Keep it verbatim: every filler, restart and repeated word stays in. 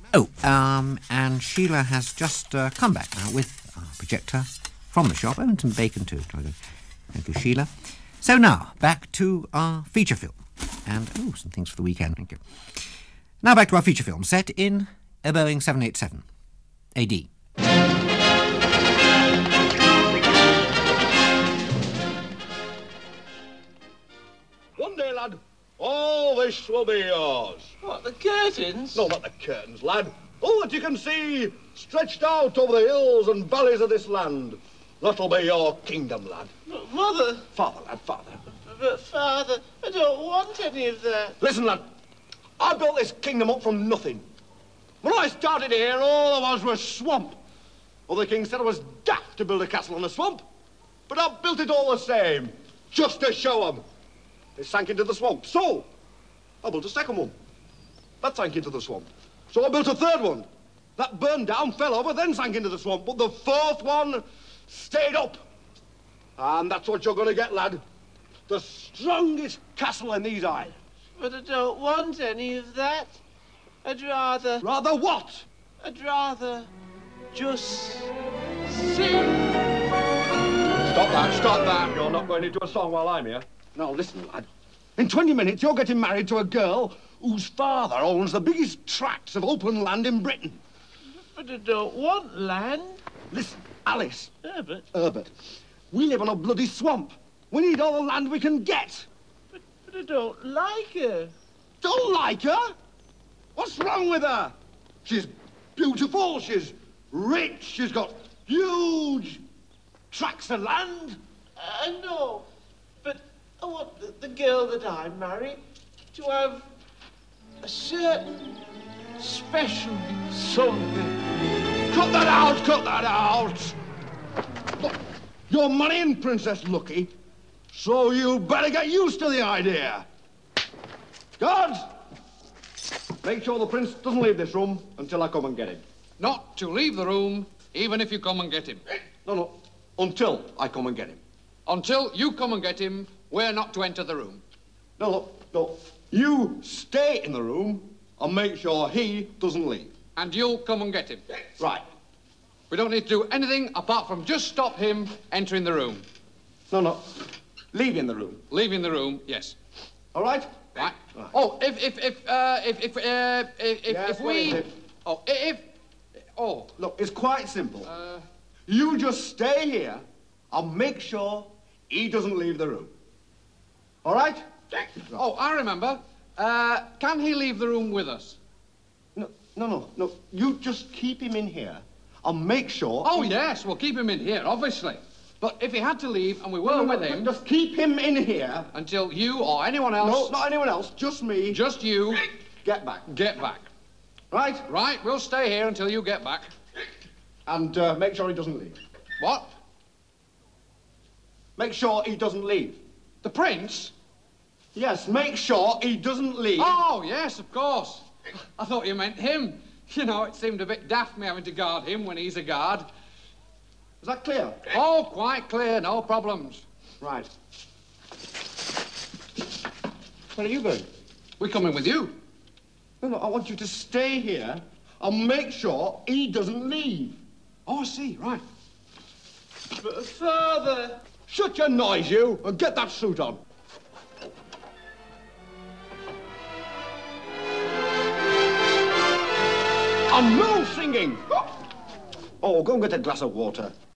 Oh, um, and Sheila has just uh, come back now with our projector from the shop. Oh, and some bacon too. Thank you, Sheila. So now, back to our feature film. And, oh, some things for the weekend. Thank you. Now back to our feature film, set in a Boeing seven eighty-seven A D. One day, lad, all this will be yours. What, the curtains? No, not the curtains, lad. All that you can see stretched out over the hills and valleys of this land. That'll be your kingdom, lad. But, Mother... Father, lad, father. But, Father, I don't want any of that. Listen, lad, I built this kingdom up from nothing. When I started here, all there was was swamp. Other kings said I was daft to build a castle in a swamp. But I built it all the same, just to show them. They sank into the swamp. So, I built a second one. That sank into the swamp. So I built a third one. That burned down, fell over, then sank into the swamp. But the fourth one stayed up. And that's what you're going to get, lad. The strongest castle in these islands. But I don't want any of that. I'd rather... Rather what? I'd rather just sing. Stop that, stop that. You're not going into a song while I'm here. Now, listen, lad. In twenty minutes, you're getting married to a girl whose father owns the biggest tracts of open land in Britain. But I don't want land. Listen, Alice. Herbert. Herbert. We live on a bloody swamp. We need all the land we can get. But, but I don't like her. Don't like her? What's wrong with her? She's beautiful, she's rich, she's got huge tracts of land. I know, but I want the, the girl that I marry to have a certain special something. Cut that out, cut that out. Look, you're marrying Princess Lucky, so you better get used to the idea. Guards, make sure the prince doesn't leave this room until I come and get him. Not to leave the room, even if you come and get him. No, no, until I come and get him. Until you come and get him, we're not to enter the room. No, no, no. You stay in the room and make sure he doesn't leave. And you'll come and get him. Right. We don't need to do anything apart from just stop him entering the room. No, no. Leaving the room. Leaving the room, yes. All right? Right. Right. Oh, if if if uh, if if uh, if, yes, if we, it? oh, if, oh, look, it's quite simple. Uh, you just stay here and make sure he doesn't leave the room. All right? Oh, I remember. Uh, can he leave the room with us? No, no, no, no. You just keep him in here and make sure. Oh yes, we'll keep him in here, obviously. But if he had to leave and we were no, no, with him... Just keep him in here. Until you or anyone else... No, not anyone else, just me. Just you... Get back. Get back. Right? Right, we'll stay here until you get back. And uh, make sure he doesn't leave. What? Make sure he doesn't leave. The prince? Yes, make sure he doesn't leave. Oh, yes, of course. I thought you meant him. You know, it seemed a bit daft me having to guard him when he's a guard. Is that clear? Oh, quite clear, no problems. Right. Where are you going? We're coming with you. No, no, I want you to stay here and make sure he doesn't leave. Oh, I see, right. But, Father... Shut your noise, you, and get that suit on. And no singing! Oh, go and get a glass of water.